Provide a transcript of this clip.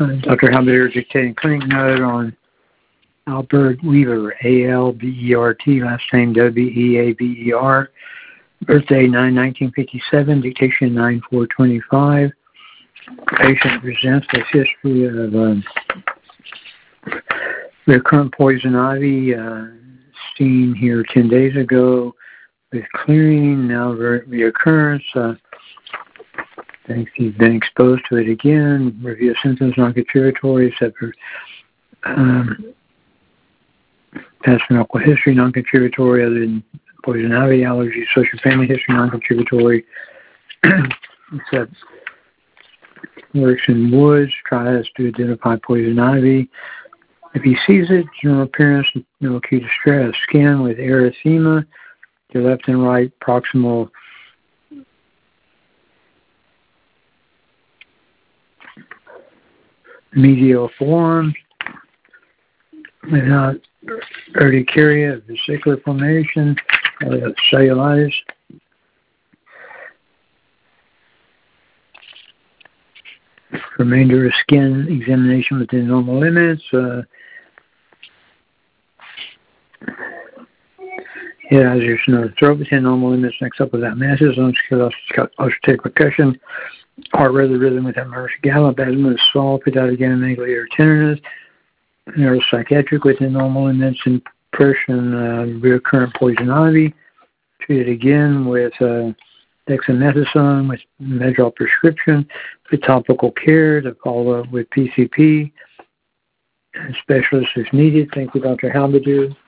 Dr. Halbert dictating clinic note on Albert Weaver, A-L-B-E-R-T, last name W-E-A-V-E-R, birthday 9/1957, dictation 9/4/25. Patient presents with history of recurrent poison ivy, seen here 10 days ago with clearing, now reoccurrence. Thinks he's been exposed to it again. Review of symptoms, non-contributory, except for past medical history, non-contributory, other than poison ivy, allergy, social family history, non-contributory, except works in woods, tries to identify poison ivy. If he sees it, general appearance, no acute distress. Skin with erythema to left and right proximal medial form, without urticaria, vesicular formation, cellulitis. Remainder of skin examination within normal limits. Head, eyes, ears, nose, throat within normal limits. Next up without masses. Osteotic percussion. Heart rhythm without Murphy gallop. Asthma, swallow, pedagogy, tenderness. Neuropsychiatric within normal limits. Impression, recurrent poison ivy. Treated again with dexamethasone with Medrol prescription, with topical care to follow up with PCP, specialist if needed. Thank you, Dr. Halberdoo.